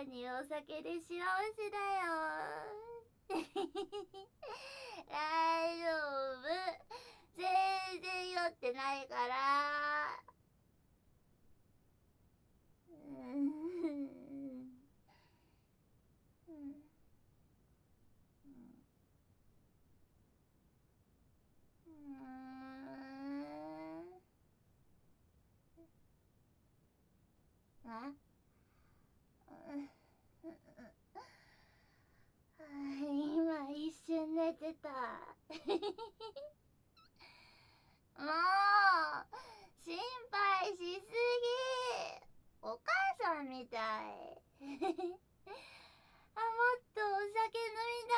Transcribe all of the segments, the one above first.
にお酒で幸せだよ。大丈夫。全然酔ってないから。今一瞬寝てた。もう心配しすぎ。お母さんみたい。あ、もっとお酒飲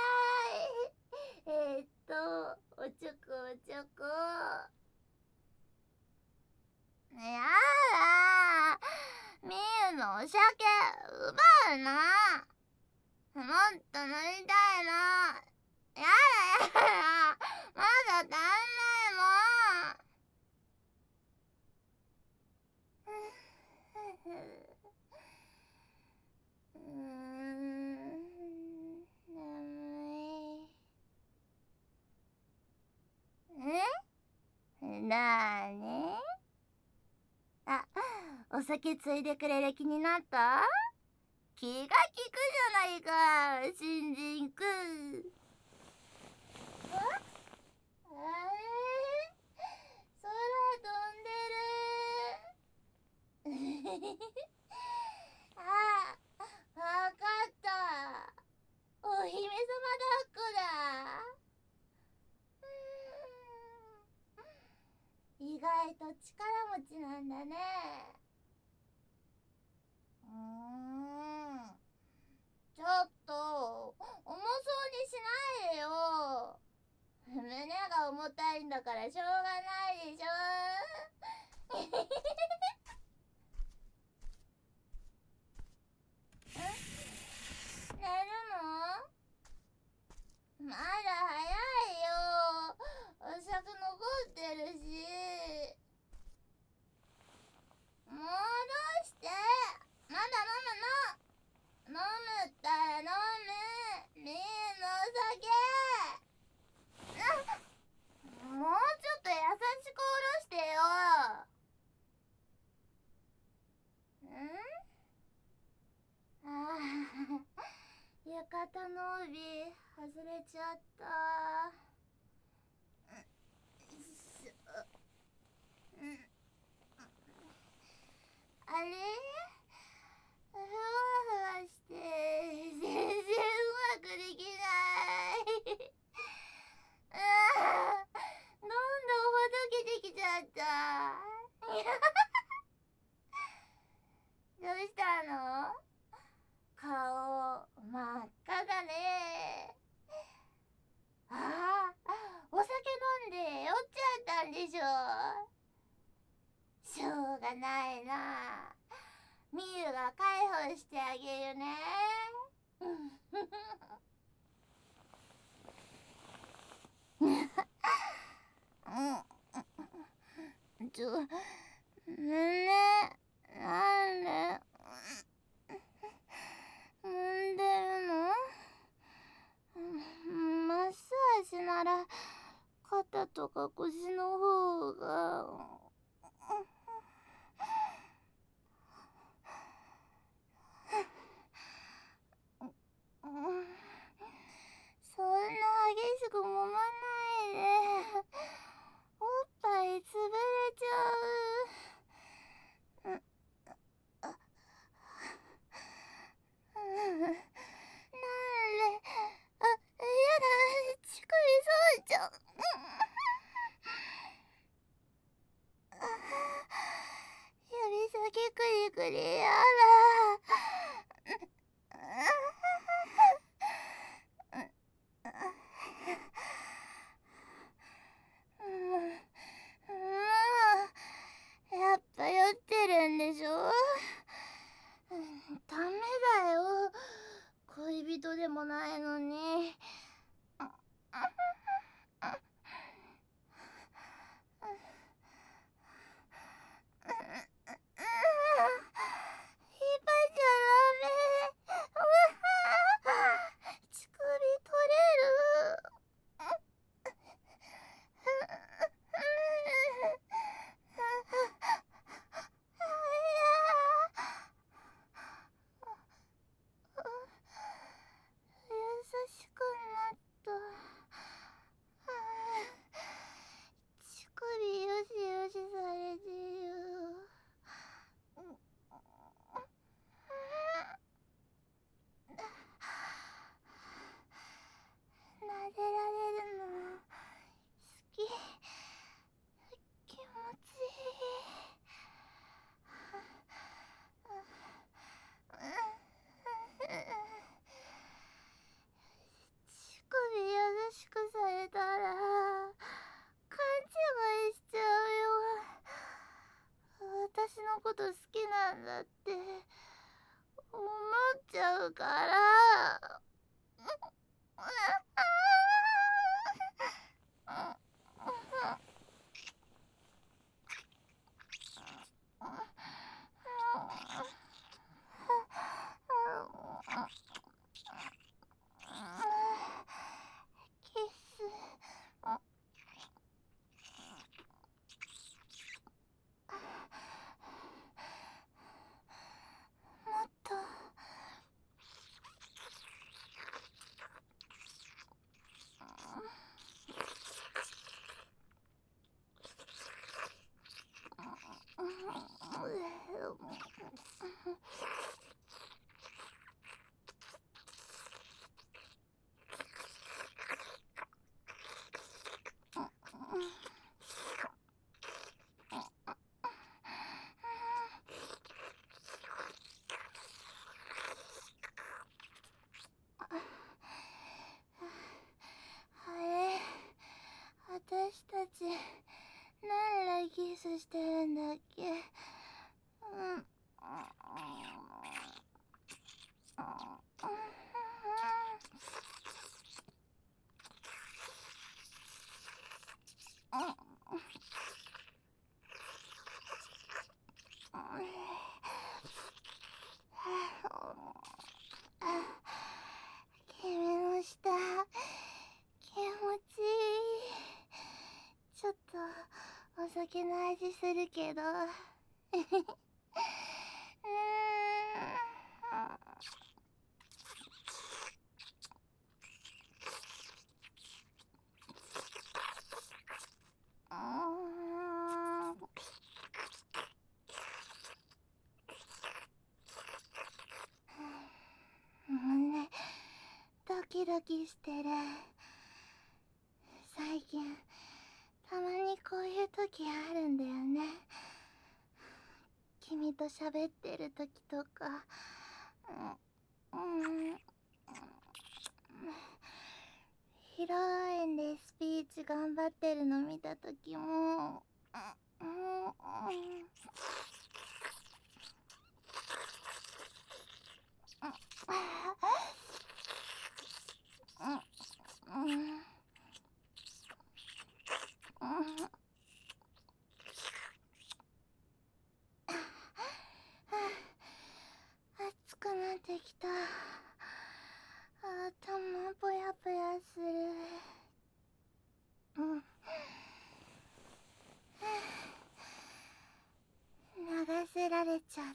みたい。おちょこおちょこ。やだ。みゆのお酒奪うな。もっと飲みたいの。やだやだ。まだ足んないもん。眠い。なーに？あ、お酒ついでくれる気になった？気が利くじゃないか、新人くん。あれ？空飛んでる。あ、わかった。お姫様抱っこだ。意外と力持ちなんだね。ちょっと重そうにしないでよ。胸が重たいんだからしょうがないでしょ。寝るの？まだ早いよ。お酒残ってるし。戻して。まだ飲むの。飲むったら飲む。みーのお酒。もうちょっと優しくおろしてよ。浴衣の帯外れちゃった。あれ？ふわふわして全然うまくできない。どんどんほどけてきちゃった。どうしたの？顔真っ赤だね。ああ、お酒飲んで酔っちゃったんでしょ。しょうがないな。みゆが介抱してあげるね。なんで揉んでるの？マッサージなら肩とか腰の方が。そんな激しく揉まないで。おっぱい潰れちゃう。なんで？あ、やだ、乳首そうちゃう。指先クリクリやだ。やっぱ酔ってるんでしょ。ダメだよ。恋人でもないのに。 なんだって思っちゃうから。キスもっとあれ、私たち何来キスしてるんだっけ。君の舌気持ちいい。ちょっとお酒の味するけど胸ドキドキしてる。最近たまにこういう時あるんだよね。君と喋ってる時とか、披露宴でスピーチ頑張ってるの見た時も、熱くなってきた。頭ぽやぽやする。流せられちゃった。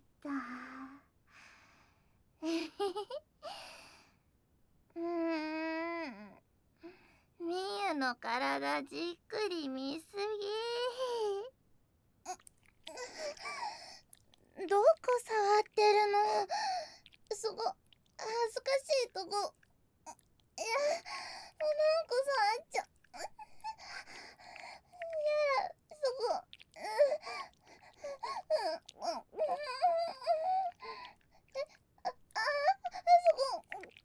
みゆの体じっくり見すぎ。どこ触ってるの？そこ恥ずかしいとこ。いや、なんか触っちゃやだ、そこ。そこ。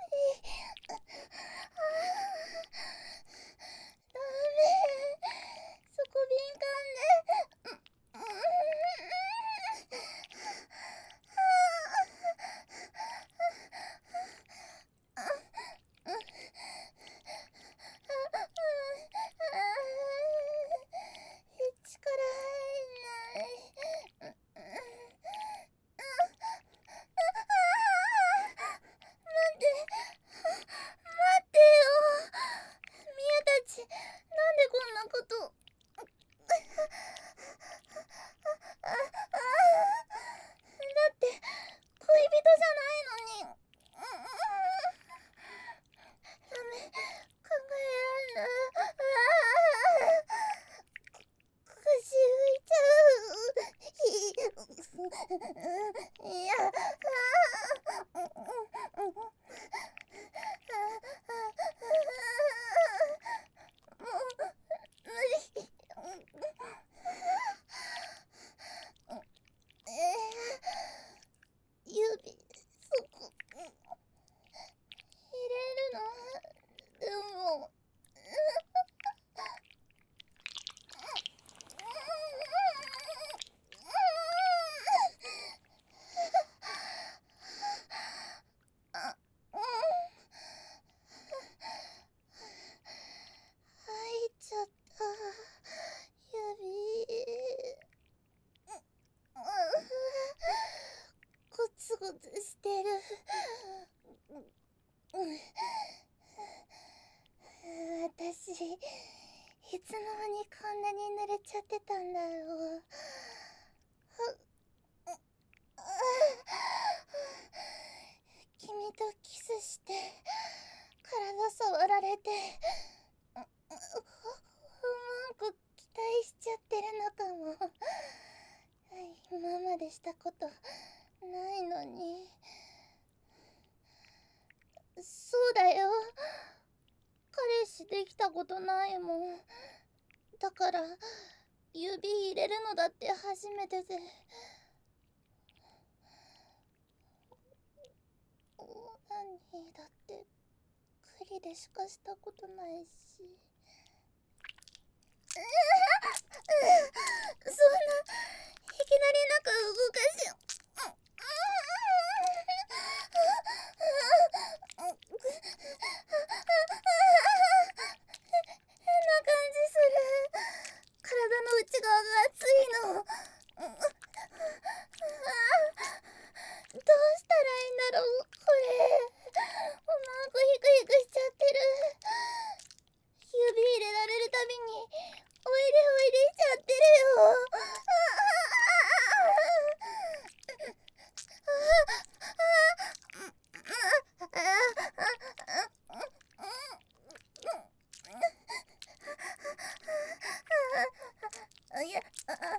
ダメ。そこ敏感で。力入んない。待ってよ。みゆたち、なんでこんなこと。だって恋人じゃないのに。ダメ、考えらんない。腰浮いちゃう。いや、もう無理。指そこ入れるの。でもいつの間にこんなに濡れちゃってたんだろう。君とキスして体触られてうまく期待しちゃってるのかも。今までしたことないのに。そうだよ、彼氏できたことないもん。だから指入れるのだって初めてで。何だって栗でしかしたことないし。そんないきなり中動かし変な感じする。体の内側が熱いの。どうしたらいいんだろうこれ。うまくヒクヒクしちゃってる。指入れられるたびにおいでおいでしちゃってるよ。いや、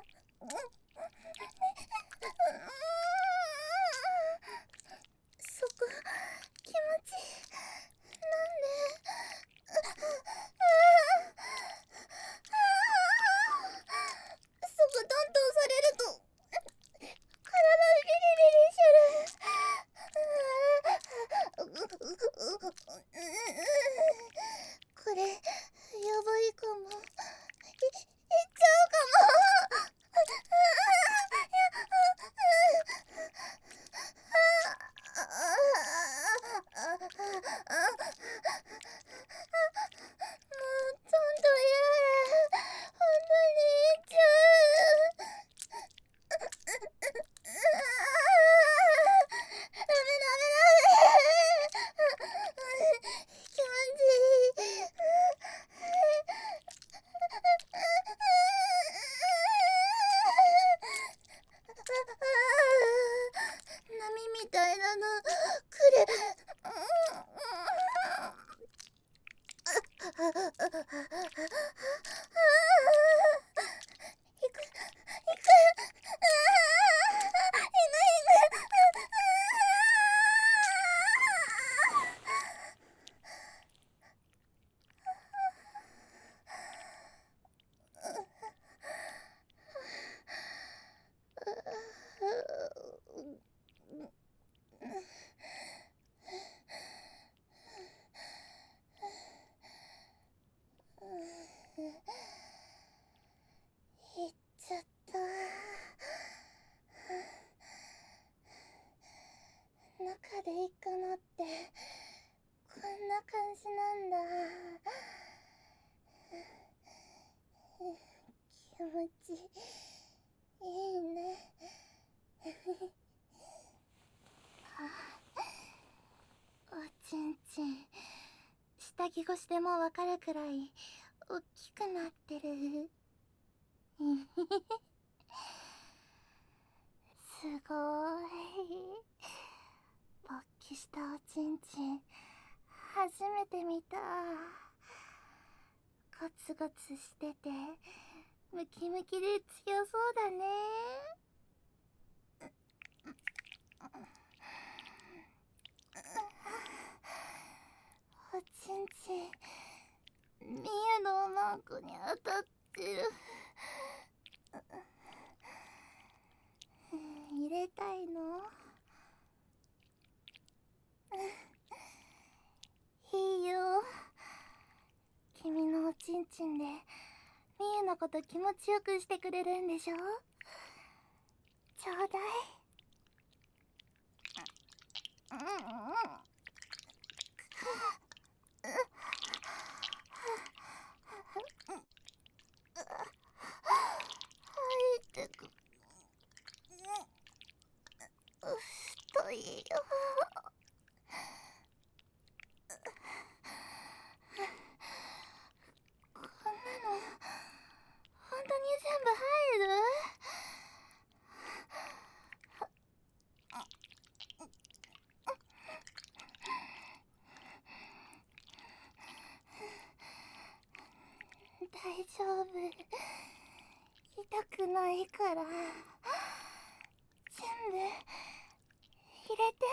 そこ気持ちいい。なんでそこトントンされると体ビリビリする。これやばいかも。いっちゃうかも。ちゃんとやれ。本当にいっちゃう。ダメダメ気持ちいい。波みたいなのくる。行く。行っちゃった。中で行くのってこんな感じなんだ。気持ちいいね。おちんちん、下着越しでもわかるくらい大きくなってる。すごい。勃起したおちんちん初めて見た。ゴツゴツしててムキムキで強そうだね。おちんちんみゆのおまんこに当たってる。入れたいの？いいよ。君のおちんちんでみゆのこと気持ちよくしてくれるんでしょ？ちょうだい。入ってく。太いよ。 大丈夫。痛くないから。全部入れて。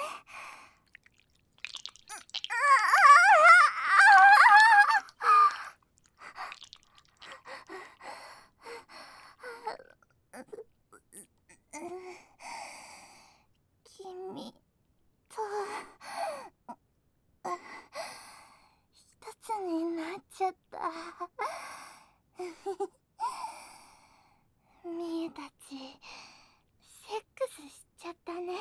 君と一つになっちゃった。みーたちセックスしちゃったね。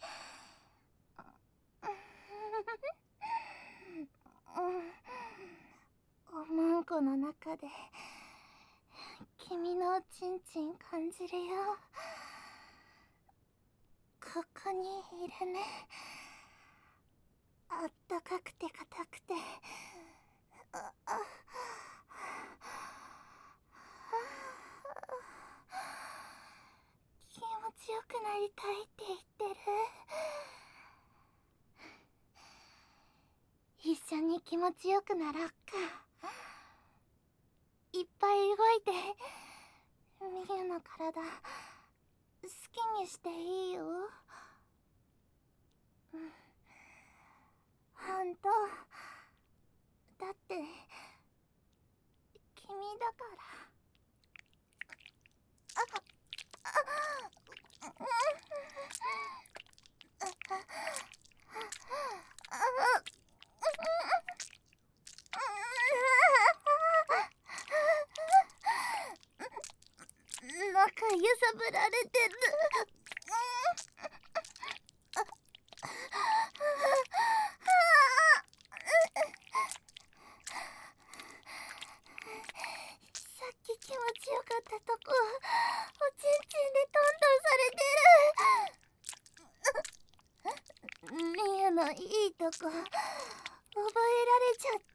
おまんこの中で君のおちんちん感じるよ。ここにいるね。あったかくて硬くて気持ちよくなりたいって言ってる。一緒に気持ちよくなろっか。いっぱい動いてみゆの体好きにしていいよ。ほんとだって君だから。なんか揺さぶられてる。さっき気持ちよかったとこおちんちんでトントンされてる。みゆのいいとこ覚えられちゃった。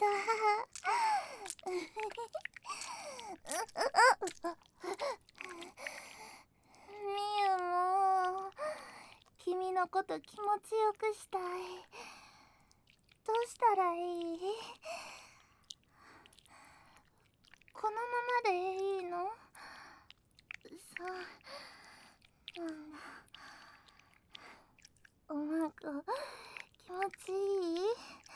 みゆも君のこと気持ちよくしたい。どうしたらいい？このままでいいの？そうなんだ。おまんこ気持ちいい？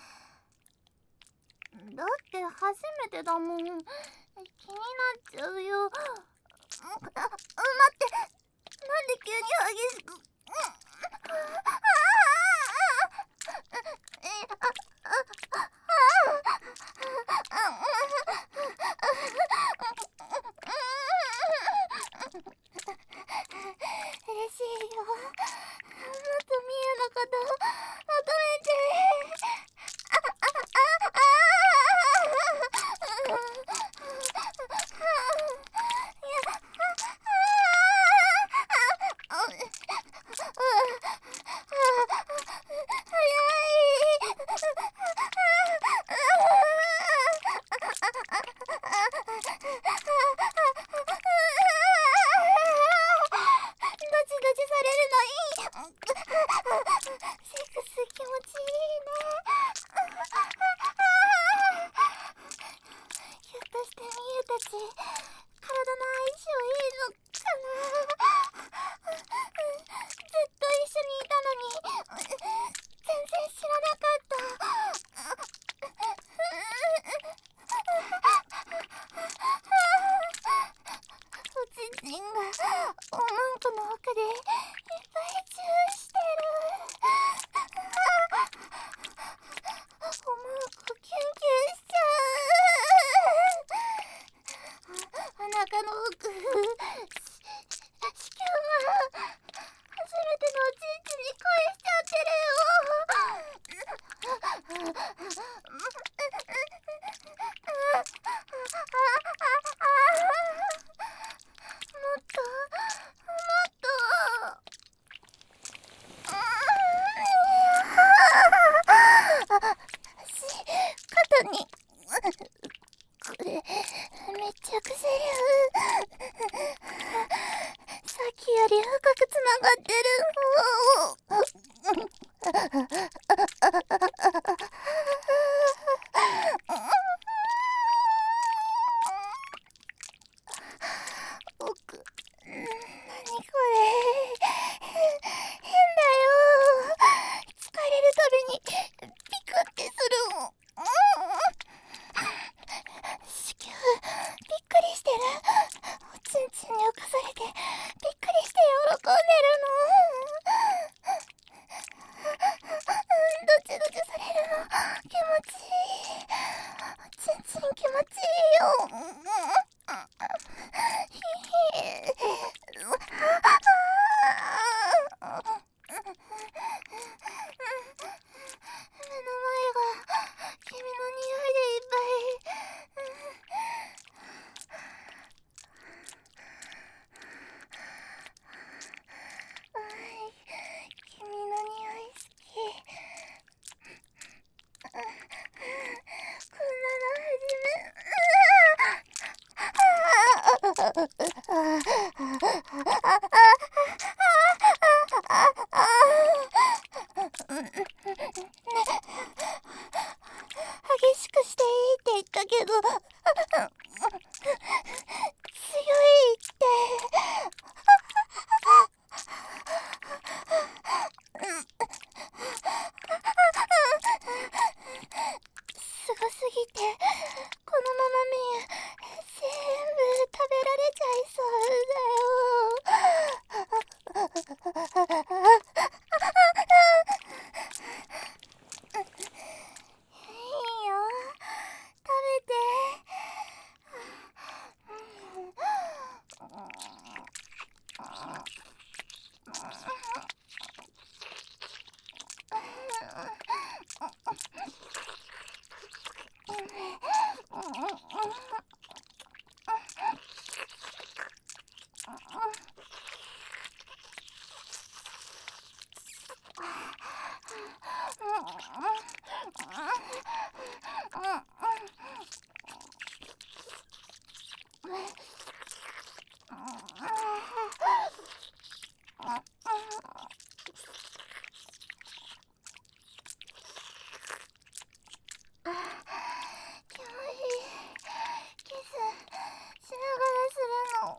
だって初めてだもん。気になっちゃうよ。待って、なんで急に激しく。嬉しいよ。もっとみゆのこと求めて。おまんこの奥でいっぱいチューしてる。おまんこキュンキュンしちゃう。お腹の奥子宮が初めてのおちんちんに恋しちゃってるよ。肩にこれめっちゃくセリフ。さっきより深くつながってる。 ちいいよ。目の前が君の匂いでいっぱい。君の匂い好き。こんなの初め。激しくしていいって言ったけど、強いって。すごすぎて、このままみゆ全部食べられちゃいそうだよ。いいよ、食べて。気持ちいい。キスしながらするの。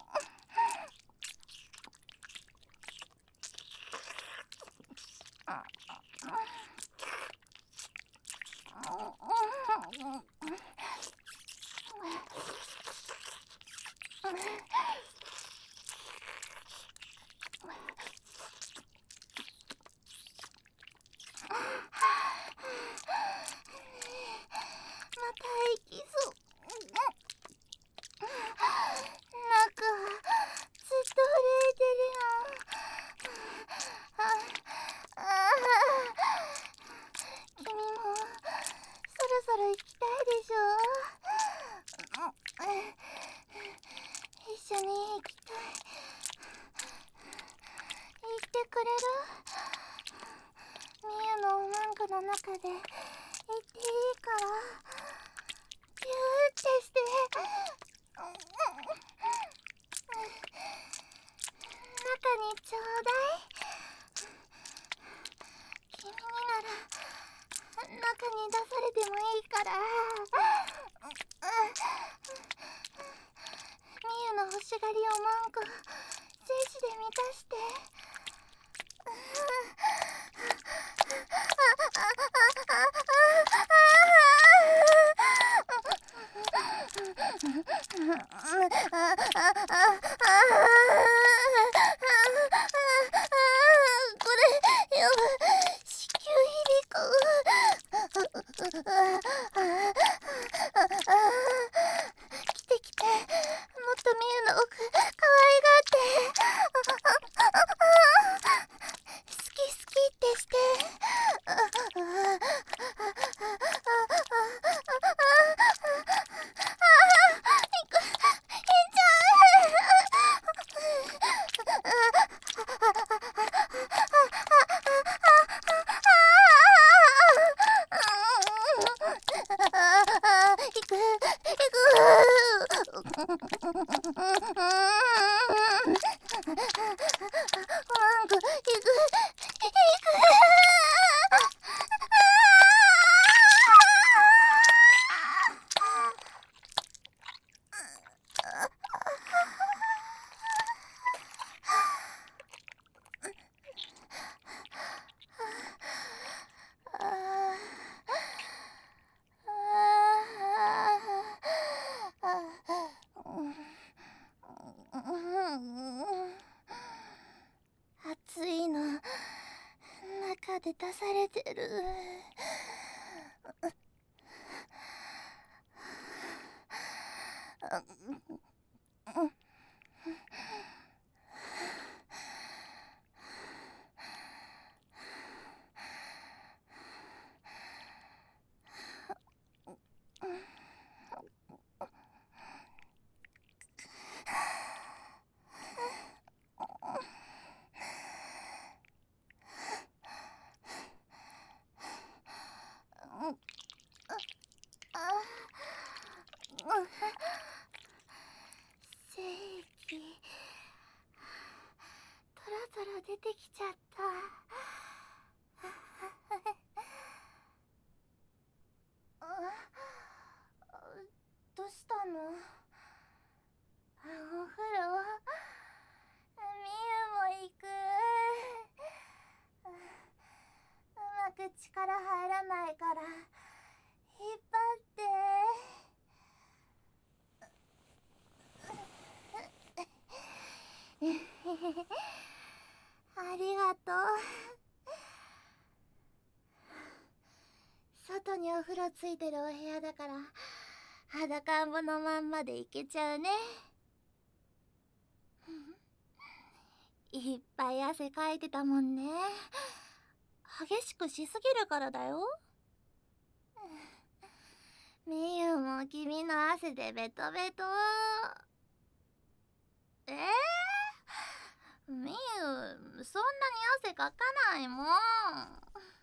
また息そう。中ずっと震えてるよ。君もそろそろ行きたいでしょ。一緒に行きたい。言ってくれる？みゆのおまんこの中で言っていいから。ギューってして。中にちょうだい。君になら中に出されてもいいから。みゆの欲しがりおまんこ精子で満たして。これやばい。子宮響く。来て来て、もっとみゆの奥可愛がって。好き好きってして。暑いの中で出されてる。 精液トロトロ出てきちゃった。どうしたの？お風呂みゆも行く。うまく力入らないから引っ張って。ありがとう。外にお風呂ついてるお部屋だから裸んぼのまんまで行けちゃうね。いっぱい汗かいてたもんね。激しくしすぎるからだよ。みゆも君の汗でベトベト。みゆ、そんなに汗かかないもん。